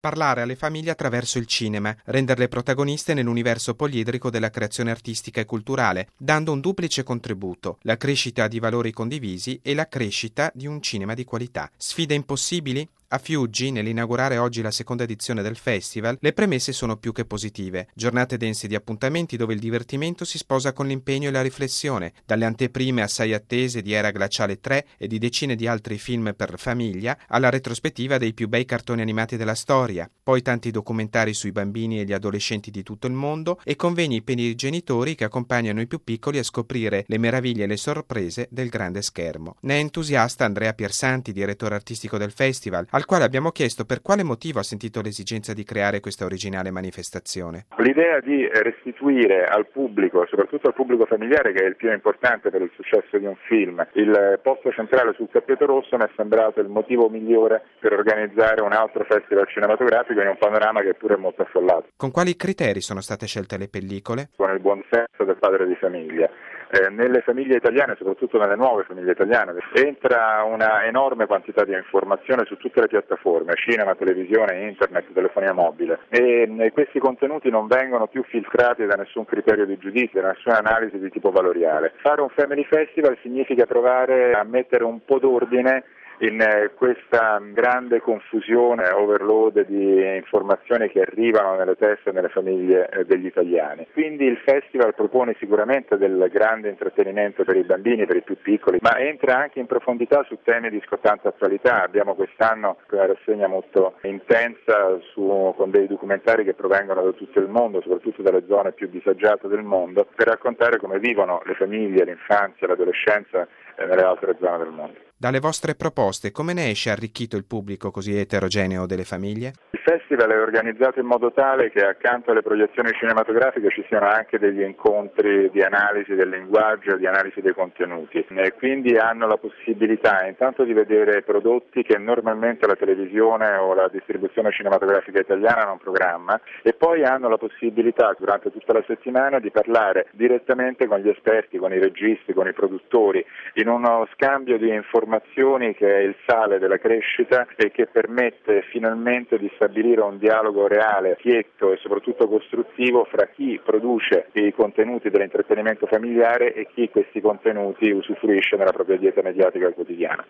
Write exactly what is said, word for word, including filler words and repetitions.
Parlare alle famiglie attraverso il cinema, renderle protagoniste nell'universo poliedrico della creazione artistica e culturale, dando un duplice contributo, la crescita di valori condivisi e la crescita di un cinema di qualità. Sfide impossibili? A Fiuggi, nell'inaugurare oggi la seconda edizione del festival, le premesse sono più che positive. Giornate dense di appuntamenti dove il divertimento si sposa con l'impegno e la riflessione, dalle anteprime assai attese di Era Glaciale tre e di decine di altri film per famiglia, alla retrospettiva dei più bei cartoni animati della storia, poi tanti documentari sui bambini e gli adolescenti di tutto il mondo e convegni per i genitori che accompagnano i più piccoli a scoprire le meraviglie e le sorprese del grande schermo. Ne è entusiasta Andrea Piersanti, direttore artistico del festival, al quale abbiamo chiesto per quale motivo ha sentito l'esigenza di creare questa originale manifestazione. L'idea di restituire al pubblico, soprattutto al pubblico familiare, che è il più importante per il successo di un film, il posto centrale sul tappeto rosso mi è sembrato il motivo migliore per organizzare un altro festival cinematografico in un panorama che pure è molto affollato. Con quali criteri sono state scelte le pellicole? Con il buon senso del padre di famiglia. Eh, nelle famiglie italiane, soprattutto nelle nuove famiglie italiane, entra una enorme quantità di informazione su tutte le piattaforme, cinema, televisione, internet, telefonia mobile, e, e questi contenuti non vengono più filtrati da nessun criterio di giudizio, da nessuna analisi di tipo valoriale. Fare un Family Festival significa provare a mettere un po' d'ordine in questa grande confusione, overload di informazioni che arrivano nelle teste e nelle famiglie degli italiani. Quindi il festival propone sicuramente del grande intrattenimento per i bambini, per i più piccoli, ma entra anche in profondità su temi di scottante attualità. Abbiamo quest'anno una rassegna molto intensa su, con dei documentari che provengono da tutto il mondo, soprattutto dalle zone più disagiate del mondo, per raccontare come vivono le famiglie, l'infanzia, l'adolescenza nelle altre zone del mondo. Dalle vostre proposte, come ne esce arricchito il pubblico così eterogeneo delle famiglie? Il festival è organizzato in modo tale che accanto alle proiezioni cinematografiche ci siano anche degli incontri di analisi del linguaggio, di analisi dei contenuti, e quindi hanno la possibilità intanto di vedere prodotti che normalmente la televisione o la distribuzione cinematografica italiana non programma, e poi hanno la possibilità durante tutta la settimana di parlare direttamente con gli esperti, con i registi, con i produttori, in uno scambio di informazioni che è il sale della crescita e che permette finalmente di stabilire un dialogo reale, schietto e soprattutto costruttivo fra chi produce i contenuti dell'intrattenimento familiare e chi questi contenuti usufruisce nella propria dieta mediatica quotidiana.